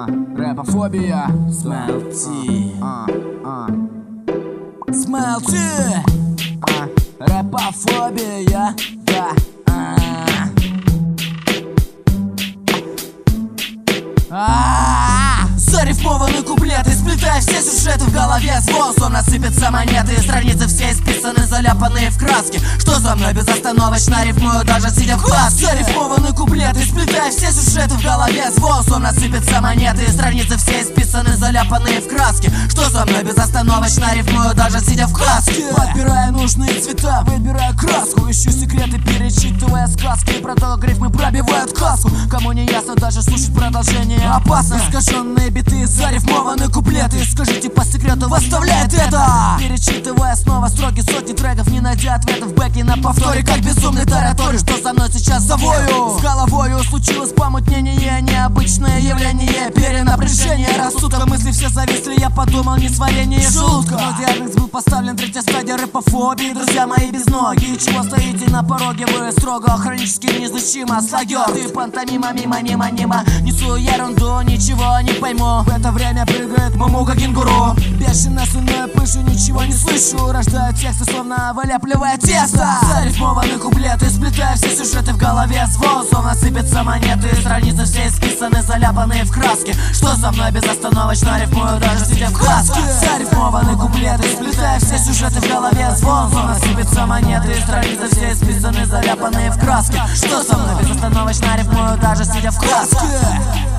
Рэпофобия. Смелти. Смелти. Рэпофобия. Да. Зарифмованный куплет, сплетая все сюжеты в голове. Звон, словно сыпятся монеты, страницы все исписаны, заляпанные в краски. Что за мной безостановочно рифмую, даже сидя в классе. Зарифмованный куплет, сплетая все сюжеты в голове. Звон, словно сыпятся монеты, страницы все исписаны, заляпанные в краски. Что за мной безостановочно рифмую, даже сидя в классе. Подбирая нужные цвета, выбирая краску, ищу секреты, перечитывая сказки. Про то, как рифмы пробивают каску. Кому не ясно, даже слушать продолжение опасно. Искаженные биты, зарифмованные куплеты. Скажите по секрету, восставляет это. Перечитывая снова строки сотни треков, не найдя ответов, бэки на повторе, как безумный тараторий. Что со мной сейчас завою? С головою случилось помутнение, необычное явление, перенапряжение. Рассудка, мысли все зависли, я подумал, не сварение желудка. Но диагноз был поставлен, третья стадия рэпофобии. Друзья мои без ноги, чего стоите на пороге? Вы строго, хронически неизлечимо слогер. Ты пантомима, мимо, несу ерунду, ничего не пойму. В это время прыгает мамука кенгуру. Бешено сунную пышу, ничего не слышу. Рождаю тексты, словно выляпливая тесто. Зарифмованные куплеты, сплетая все сюжеты в голове. Звон, словно сыпятся монеты, страницы все исписаны, заляпанные в краски. Что со мной безостановочно рифмую, даже сидя в классе. Зарифмованные куплеты, сплетая все сюжеты в голове. Звон, словно сыпятся монеты, страницы все исписаны, заляпанные в краски. Что со мной безостановочно рифмую, даже сидя в классе.